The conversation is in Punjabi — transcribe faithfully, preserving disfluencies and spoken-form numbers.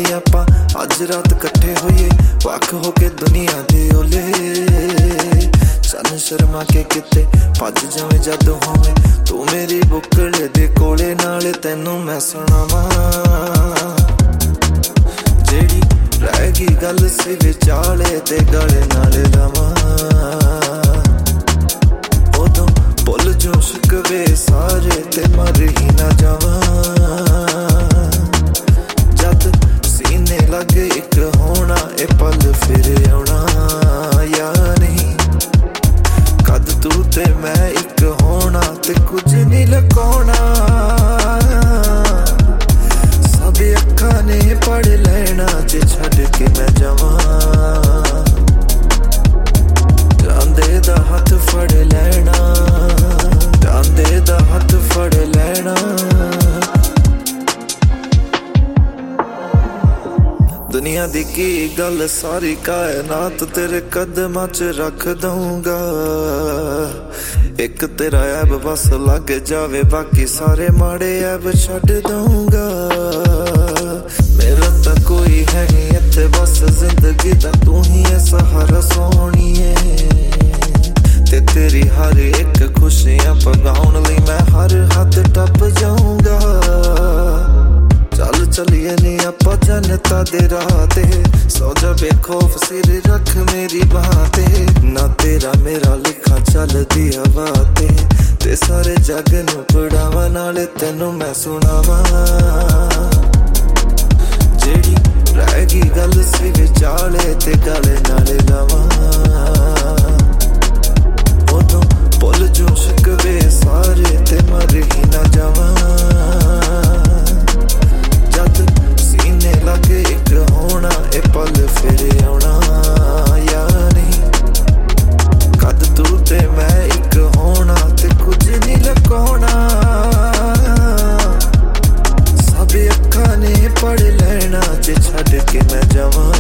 ਨੀ ਆਪਾਂ ਅੱਜ ਰਾਤ ਇਕੱਠੇ ਹੋਈਏ ਵੱਖ ਹੋ ਕੇ ਦੁਨੀਆ ਦੇ ਓਲੇ ਸਾਨੂੰ ਸ਼ਰਮਾ ਕੇ ਕਿਤੇ ਭੱਜ ਜਾਵੇਂ ਜਦ ਹੋਵੇਂ ਤੂੰ ਮੇਰੀ ਬੁੱਕਲ ਦੇ ਕੋਲੇ ਨਾਲੇ ਤੈਨੂੰ ਮੈਂ ਸੁਣਾਵਾਂ ਜਿਹੜੀ ਰਹਿ ਗਈ ਗੱਲ ਸੀ ਵਿਚਾਲੇ ਤੇ ਗਲੇ ਨਾਲ ਲਾਵਾਂ ਉਦੋਂ ਭੁੱਲ ਜੋ ਸ਼ਿਕਵੇ ਸਾਰੇ ਤੇ ਮਰ ਹੀ ਨਾ ਜਾਵਾਂ ਜਦ ਸੀਨੇ ਲੱਗੇ ਇੱਕ ਹੋਣਾ ਇਹ ਪਲ ਫਿਰ ਆਉਣਾ ਯਾ ਨਹੀਂ ਕਦ ਤੂੰ ਤੇ ਮੈਂ ਇੱਕ ਹੋਣਾ ਤੇ ਕੁਝ ਨਹੀਂ ਲੁਕਾਉਣਾ ਸਭ ਅੱਖਾਂ ਨੇ ਪੜ ਲੈਣਾ ਜੇ ਛੱਡ ਕੇ ਮੈਂ ਜਾਵਾਂ ਜਾਂਦੇ ਦਾ ਹੱਥ ਫੜ ਲੈਣਾ ਜਾਂਦੇ ਦਾ ਹੱਥ ਫੜ ਲੈਣਾ ਦੁਨੀਆ ਦੀ ਕੀ ਗੱਲ ਸਾਰੀ ਕਾਇਨਾਤ ਤੇਰੇ ਕਦਮਾਂ 'ਚ ਰੱਖ ਦਊਂਗਾ ਇੱਕ ਤੇਰਾ ਐਬ ਬਸ ਲੱਗ ਜਾਵੇ ਬਾਕੀ ਸਾਰੇ ਮਾੜੇ ਐਬ ਛੱਡ ਦਊਂਗਾ ਮੇਰਾ ਤਾਂ ਕੋਈ ਹੈ ਨਹੀਂ ਇੱਥੇ ਬਸ ਜ਼ਿੰਦਗੀ ਦਾ ਤੂੰ ਹੀ ਹੈ ਸਹਾਰਾ ਸੋਹਣੀਏ ਤੇ ਤੇਰੀ ਹਰ ਇੱਕ ਖੁਸ਼ੀਆਂ ਪਗਾਉਣ ਲਈ ਮੈਂ ਹਰ ਹੱਦ ਟੱਪ ਜਾਊਂਗਾ ਚੱਲ ਚੱਲੀਏ ਨੀ ਆਪਾਂ ਜਨਤਾ ਦੇ ਰਾਹ ਤੇ ਸੌ ਜਾ ਬੇਖੌਫ ਸਿਰ ਰੱਖ ਮੇਰੀ ਬਾਹ ਤੇ ਨਾ ਤੇਰਾ ਮੇਰਾ ਲਿਖਾ ਚੱਲਦੀ ਹਵਾ ਤੇ ਤੇ ਸਾਰੇ ਜੱਗ ਨੂੰ ਪੜਾਵਾਂ ਨਾਲੇ ਤੈਨੂੰ ਮੈਂ ਸੁਣਾਵਾਂ ਜਿਹੜੀ ਰਹਿ ਗਈ ਗੱਲ ਸੀ ਵਿਚਾਲੇ ਤੇ ਗਲੇ ਨਾਲ ਲਾਵਾਂ ਉਦੋਂ ਭੁੱਲ ਜੋ ਸ਼ਿਕਵੇ ਸਾਰੇ ਤੇ ਮਰ ਹੀ ਨਾ ਜਾਵਾਂ ਜਦ ਸੀਨੇ ਲੱਗੇ ਇੱਕ ਹੋਣਾ ਇਹ ਪਲ ਫਿਰ ਆਉਣਾ ਯਾ ਨਹੀਂ ਕਦ ਤੂੰ ਤੇ ਮੈਂ ਇੱਕ ਹੋਣਾ ਤੇ ਕੁਝ ਨਹੀਂ ਲੁਕਾਉਣਾ ਸਭ ਅੱਖਾਂ ਨੇ ਪੜ ਲੈਣਾ ਜੇ ਛੱਡ ਕੇ ਮੈਂ ਜਾਵਾਂ